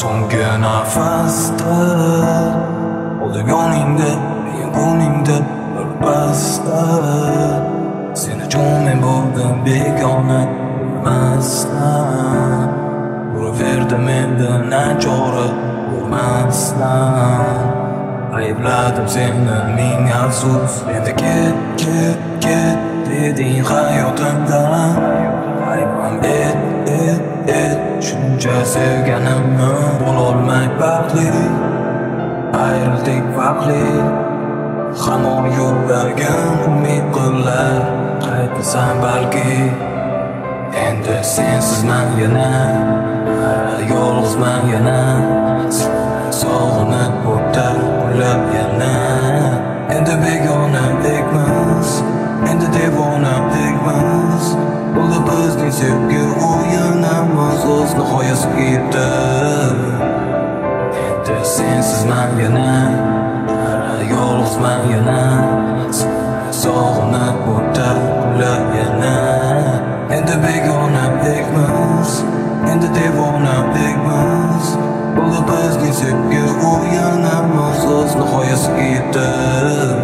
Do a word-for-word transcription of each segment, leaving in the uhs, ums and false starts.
so'nggi nafasda Oldib yoningda, men bo'yningda birpasda Sen uchun men bo'ldim begona bilmasdan Uraverdi mendan nachora urmasdan Aybladim seni ming afsus Endi ket, ket, ket deding hayotimdan Aybim et, et, et Shuncha sevganimni bo'lolmay baxtli Ayrildik vaqtli Hamon yuragim umid qilar Qaytasan balki Endi sensizman yana Yolg'izman yana Sog'inib o'tar uylab yana Endi begonadekmiz Endi devonadekmiz Bo'ldi bizning sevgi o'yinimiz o'z nihoyasiga yetib Endi sensizman yana Yolg'izman yana Sog'inib o'tar uylab yana Endi begonadekmiz Endi devonadekmiz Bo'ldi bizning sevgi o'yinimiz o'z nihoyasiga yetib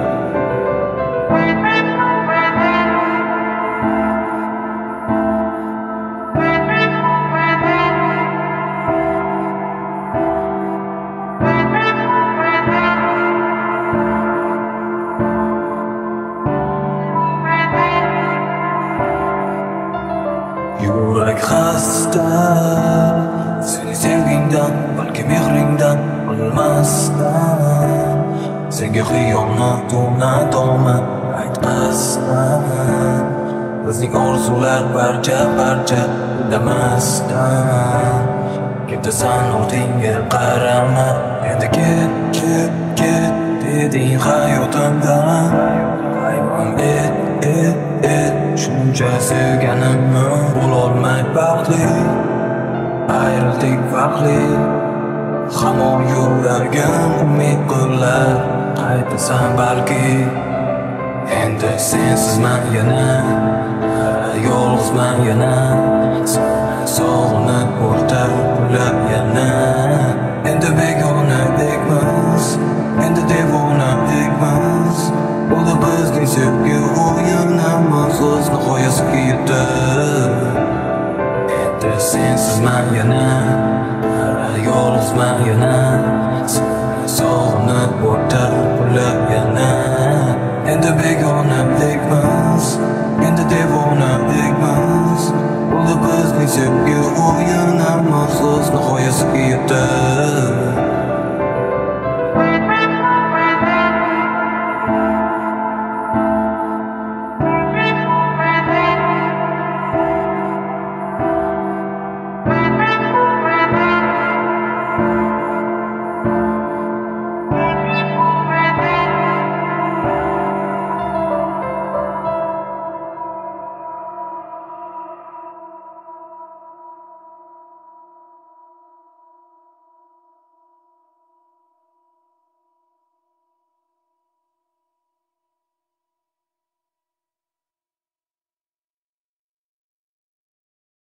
Yurak xasta Seni sevgingdan, balki mehringdan bilmasdan Senga xiyonat o'rnataman aytmasdan Bizning orzular barcha-barcha indamasdan Ketasan ortingga qarama Endi ket, ket, ket deding hayotimdan Aybim et, et, et Shuncha sevganimni bo'lolmay baxtli Ayrildik vaqtli Hamon yuragim umid qilar Qaytasan balki Endi sensizman yana Yolg'izman yana Sog'inib o'tar uylab yana Endi begonadekmiz Endi devonadekmiz Bo'ldi bizning sevgi o'yinimiz o'z nihoyasiga yetib Endi sensizman yana Yolg'izman yana Sog'inib o'tar uylab yana Endi begonadekmiz Endi devonadekmiz Bo'ldi bizning sevgi o'yinimiz o'z nihoyasiga yetib